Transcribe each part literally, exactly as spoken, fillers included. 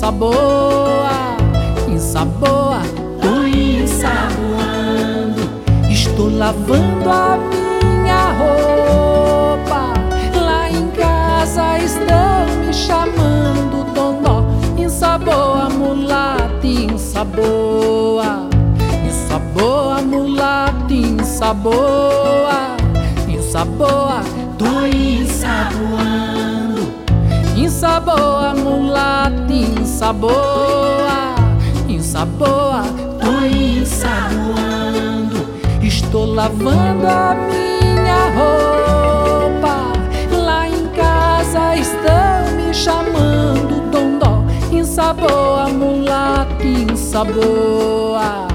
ensaboa, ensaboa, tô ensaboando. Estou lavando a minha roupa, lá em casa estão me chamando Dondó. Ensaboa, mulata, ensaboa, ensaboa, mulata, ensaboa, ensaboa, tô ensaboando. Ensaboa, mulata, ensaboa, ensaboa, tô ensaboando. Estou lavando a minha roupa, lá em casa estão me chamando Dondó. Ensaboa, mulata, ensaboa.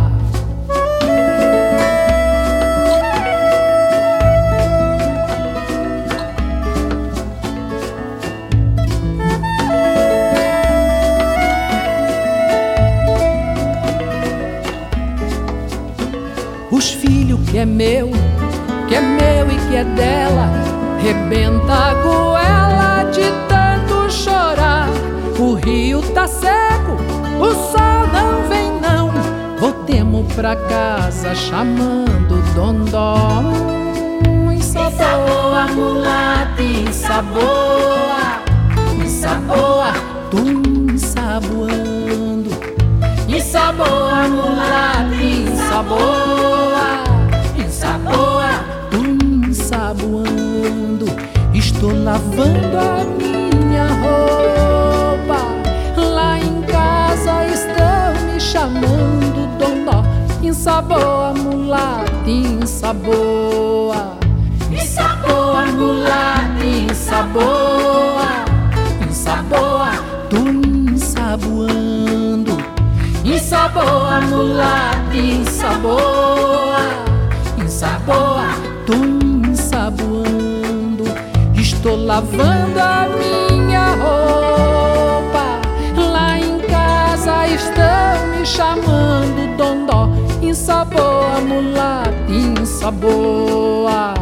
Os filhos que é meu, que é meu e que é dela, rebenta a goela de tanto chorar. O rio tá seco, o sol não vem não. Voltemos pra casa chamando Dondó. Ensaboa, mulata, ensaboa, ensaboa, tô ensaboando. Ensaboa, mulata, ensaboa, ensaboa, tô ensaboando. Estou lavando a minha roupa, lá em casa estão me chamando Dondó. Ensaboa, mulata, ensaboa, ensaboa, mulata, ensaboa, ensaboa, tô ensaboando. Ensaboa, mulata, ensaboa, ensaboa, tô ensaboando. Estou lavando a minha roupa, lá em casa estão me chamando Dondó. Ensaboa, mulata, ensaboa.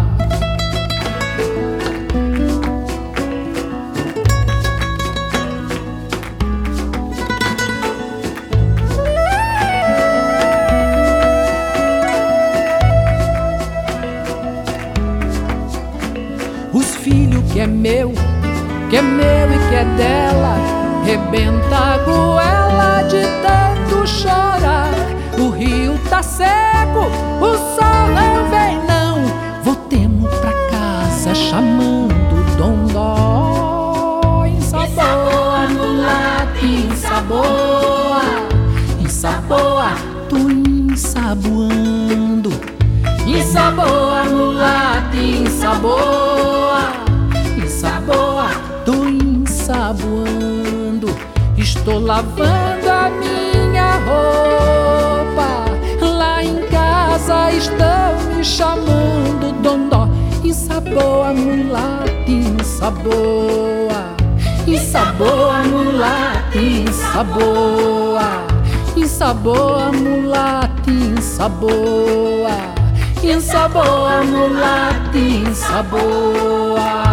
Os filhos que é meu, que é meu e que é dela, rebenta a goela de tanto chorar. O rio tá seco, o sol não vem não. Voltemos pra casa chamando Dondó. Ensaboa, mulata, ensaboa, ensaboa, tô ensaboando. Ensaboa, mulata, ensaboa, ensaboa, tô ensaboando. Estou lavando a minha roupa, lá em casa estão me chamando Dondó. Ensaboa, mulata, ensaboa, ensaboa, mulata, ensaboa, ensaboa, mulata, ensaboa, ensaboa, mulata, ensaboa.